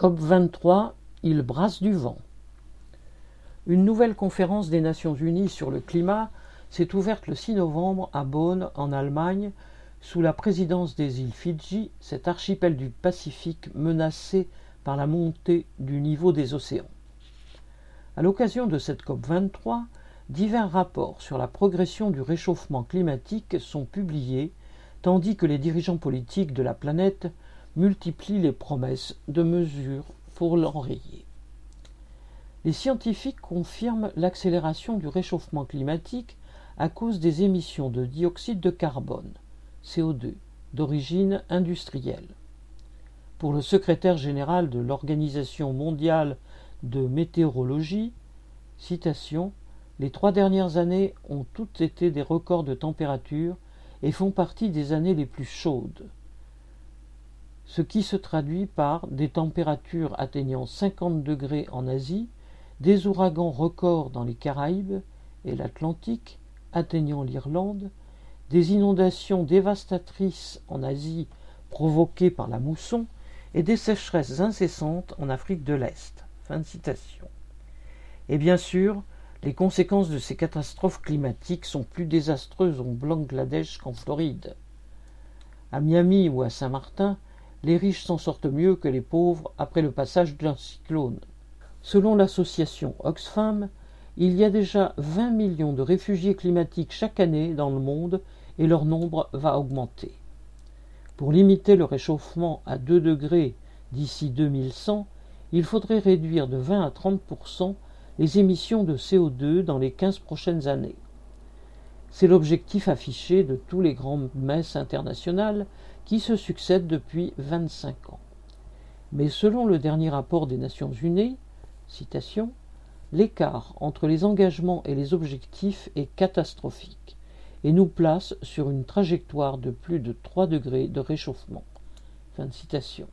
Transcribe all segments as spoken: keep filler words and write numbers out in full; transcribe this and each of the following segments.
COP vingt-trois, il brasse du vent. Une nouvelle conférence des Nations Unies sur le climat s'est ouverte le six novembre à Bonn, en Allemagne, sous la présidence des îles Fidji, cet archipel du Pacifique menacé par la montée du niveau des océans. À l'occasion de cette COP vingt-trois, divers rapports sur la progression du réchauffement climatique sont publiés, tandis que les dirigeants politiques de la planète multiplient les promesses de mesures pour l'enrayer. Les scientifiques confirment l'accélération du réchauffement climatique à cause des émissions de dioxyde de carbone, C O deux, d'origine industrielle. Pour le secrétaire général de l'Organisation mondiale de météorologie, citation, « Les trois dernières années ont toutes été des records de température et font partie des années les plus chaudes, ce qui se traduit par des températures atteignant cinquante degrés en Asie, des ouragans records dans les Caraïbes et l'Atlantique, atteignant l'Irlande, des inondations dévastatrices en Asie provoquées par la mousson et des sécheresses incessantes en Afrique de l'Est. » Fin de citation. Et bien sûr, les conséquences de ces catastrophes climatiques sont plus désastreuses au Bangladesh qu'en Floride. À Miami ou à Saint-Martin, les riches s'en sortent mieux que les pauvres après le passage d'un cyclone. Selon l'association Oxfam, il y a déjà vingt millions de réfugiés climatiques chaque année dans le monde et leur nombre va augmenter. Pour limiter le réchauffement à deux degrés d'ici deux mille cent, il faudrait réduire de vingt à trente pour cent les émissions de C O deux dans les quinze prochaines années. C'est l'objectif affiché de tous les grandes messes internationales qui se succèdent depuis vingt-cinq ans. Mais selon le dernier rapport des Nations Unies, citation, « l'écart entre les engagements et les objectifs est catastrophique et nous place sur une trajectoire de plus de trois degrés de réchauffement. » Fin de citation.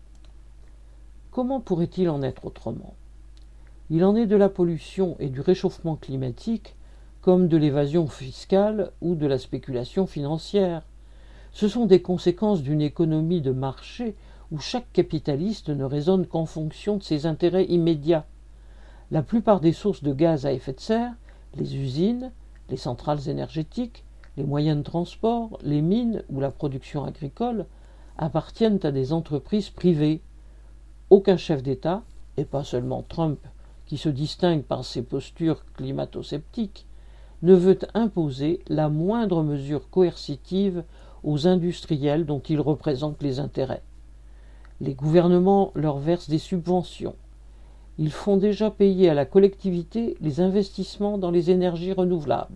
Comment pourrait-il en être autrement ? Il en est de la pollution et du réchauffement climatique comme de l'évasion fiscale ou de la spéculation financière. Ce sont des conséquences d'une économie de marché où chaque capitaliste ne raisonne qu'en fonction de ses intérêts immédiats. La plupart des sources de gaz à effet de serre, les usines, les centrales énergétiques, les moyens de transport, les mines ou la production agricole, appartiennent à des entreprises privées. Aucun chef d'État, et pas seulement Trump, qui se distingue par ses postures climato-sceptiques, ne veut imposer la moindre mesure coercitive aux industriels dont il représente les intérêts. Les gouvernements leur versent des subventions. Ils font déjà payer à la collectivité les investissements dans les énergies renouvelables.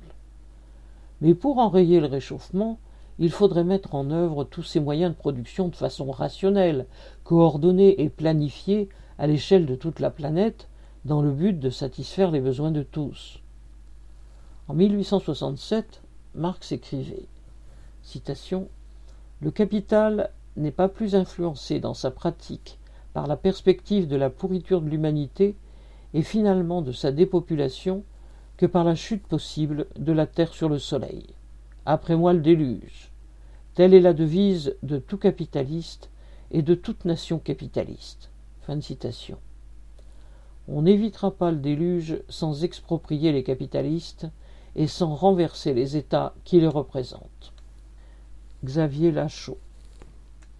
Mais pour enrayer le réchauffement, il faudrait mettre en œuvre tous ces moyens de production de façon rationnelle, coordonnée et planifiée à l'échelle de toute la planète, dans le but de satisfaire les besoins de tous. En mille huit cent soixante-sept, Marx écrivait, citation, « Le capital n'est pas plus influencé dans sa pratique par la perspective de la pourriture de l'humanité et finalement de sa dépopulation que par la chute possible de la Terre sur le Soleil. Après moi le déluge. Telle est la devise de tout capitaliste et de toute nation capitaliste. » Fin de citation. On n'évitera pas le déluge sans exproprier les capitalistes et sans renverser les États qui les représentent. Xavier Lachaud.